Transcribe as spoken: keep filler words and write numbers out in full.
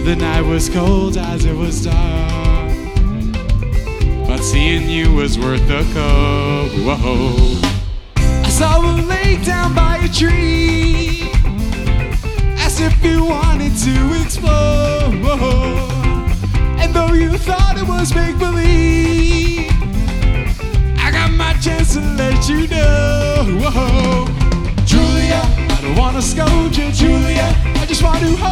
The night was cold as it was dark, but seeing you was worth the call. Whoa. I saw a lake down by a tree, as if you wanted to explore. Whoa. And though you thought it was make-believe, I got my chance to let you know. Whoa. Julia, I don't wanna scold you, Julia, I just want to hold